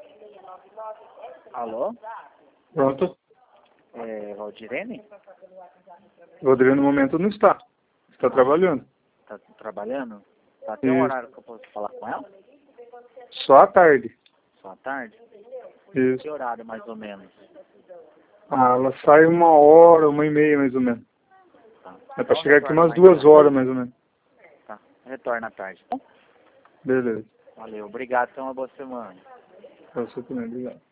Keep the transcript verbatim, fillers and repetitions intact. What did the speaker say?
Alô? Pronto. É Valdirene? Valdirene no momento não está. Está trabalhando. Tá trabalhando? Tá até um Isso. horário que eu posso falar com ela? Só à tarde. Só à tarde? Isso. Que horário mais ou menos? Ah, ela sai uma hora, uma e meia mais ou menos. Tá. É pra Então chegar aqui retorna umas mais duas tarde. horas mais ou menos. Tá. Retorna à tarde. Beleza. Valeu. Obrigado. Tenha uma boa semana. Pra você também, obrigado.